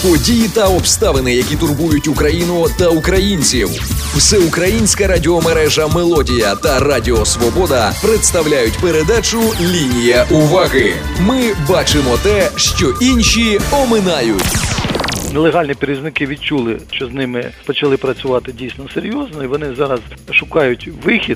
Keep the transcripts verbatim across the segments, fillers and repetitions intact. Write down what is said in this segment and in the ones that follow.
Події та обставини, які турбують Україну та українців. Всеукраїнська радіомережа «Мелодія» та Радіо Свобода представляють передачу «Лінія уваги». Ми бачимо те, що інші оминають. Нелегальні перевізники відчули, що з ними почали працювати дійсно серйозно, і вони зараз шукають вихід.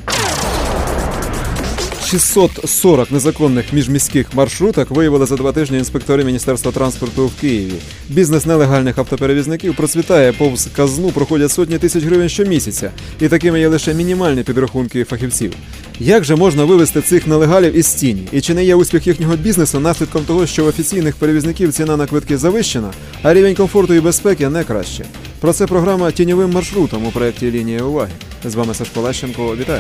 шістсот сорок незаконних міжміських маршруток виявили за два тижні інспектори Міністерства транспорту в Києві. Бізнес нелегальних автоперевізників процвітає, повз казну проходять сотні тисяч гривень щомісяця. І такими є лише мінімальні підрахунки фахівців. Як же можна вивести цих нелегалів із тіні? І чи не є успіх їхнього бізнесу наслідком того, що в офіційних перевізників ціна на квитки завищена, а рівень комфорту і безпеки не краще? Про це програма «Тіньовим маршрутом» у проєкті «Лінія уваги». З вами Сашко Лещенко. Вітаю!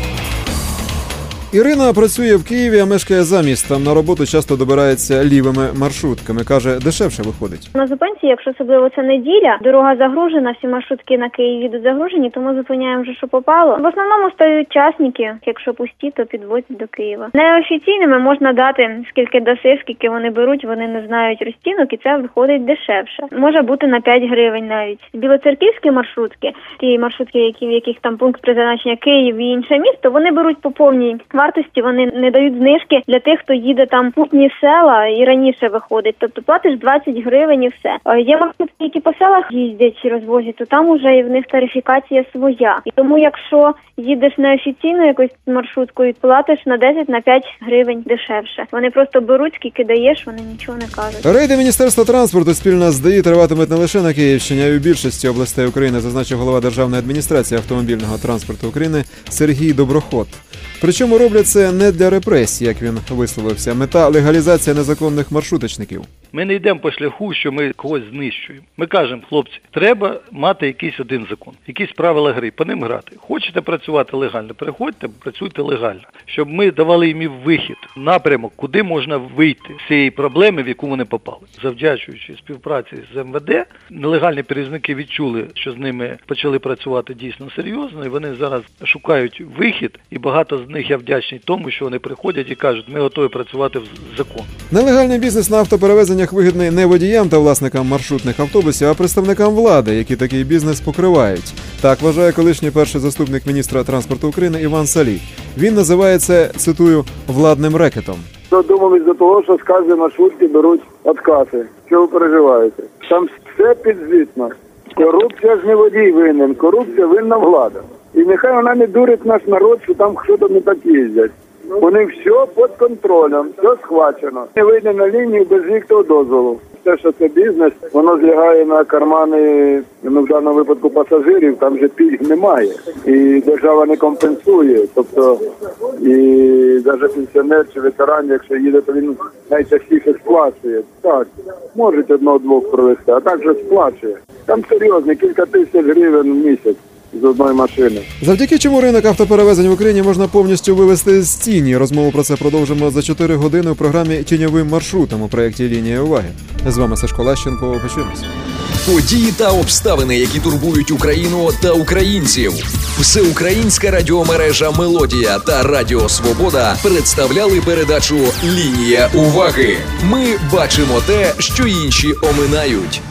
Ірина працює в Києві, а мешкає за містом. На роботу часто добирається лівими маршрутками. Каже, дешевше виходить. На зупинці, якщо особливо це неділя, дорога загружена, всі маршрутки на Київ їдуть загружені, тому зупиняємо вже, що попало. В основному стають частники, якщо пусті, то підвозять до Києва. Неофіційними можна дати скільки даси, скільки вони беруть, вони не знають розцінок, і це виходить дешевше. Може бути на п'ять гривень навіть. Білоцерківські маршрутки, ті маршрутки, які, в яких там пункт призначення Київ і інше місто, вони беруть по повній вартості, вони не дають знижки для тих, хто їде там в путні села і раніше виходить. Тобто платиш двадцять гривень і все. Є маршрутки, які по селах їздять і розвозять, то там уже і в них тарифікація своя. І тому, якщо їдеш неофіційно якоюсь маршруткою, платиш на десять на п'ять гривень дешевше. Вони просто беруть, скільки даєш, вони нічого не кажуть. Рейди Міністерства транспорту спільно з ДАІ триватимуть не лише на Київщині, а й у більшості областей України, зазначив голова Державної адміністрації автомобільного транспорту України Сергій Доброход. Причому роблять це не для репресій, як він висловився. Мета – легалізація незаконних маршруточників. Ми не йдемо по шляху, що ми когось знищуємо. Ми кажемо, хлопці, треба мати якийсь один закон, якісь правила гри, по ним грати. Хочете працювати легально, приходьте, працюйте легально. Щоб ми давали їм вихід, напрямок, куди можна вийти з цієї проблеми, в яку вони попали. Завдячуючи співпраці з ем ве де, нелегальні перевізники відчули, що з ними почали працювати дійсно серйозно, і вони зараз шукають вихід, і багато з них я вдячний тому, що вони приходять і кажуть, ми готові працювати в закон. Нелегальний бізнес на автоперевезеннях вигідний не водіям та власникам маршрутних автобусів, а представникам влади, які такий бізнес покривають. Так вважає колишній перший заступник міністра транспорту України Іван Салій. Він називає це, цитую, «владним рекетом». Додумались до того, що з кожної маршрутки беруть відкати. Що ви переживаєте? Там все підзвітно. Корупція ж не водій винен, корупція винна влада. І нехай вона не дурить наш народ, що там хто-то не так їздять. Вони все під контролем, все схвачено. Не вийде на лінію без їхнього дозволу. Те, що це бізнес, воно злягає на кармани, ну, в даному випадку пасажирів, там вже пільг немає. І держава не компенсує. Тобто, і навіть пенсіонер чи ветеран, якщо їде, то він найчастіше сплачує. Так, можуть одного-двох провести, а так же сплачує. Там серйозно, кілька тисяч гривень в місяць з одної машини. Завдяки чому ринок автоперевезень в Україні можна повністю вивести з тіні. Розмову про це продовжимо за чотири години у програмі «Тіньовим маршрутом» у проєкті «Лінія уваги». З вами Сашко Лещенко. Почуємося. Події та обставини, які турбують Україну та українців. Всеукраїнська радіомережа «Мелодія» та Радіо Свобода представляли передачу «Лінія уваги». Ми бачимо те, що інші оминають.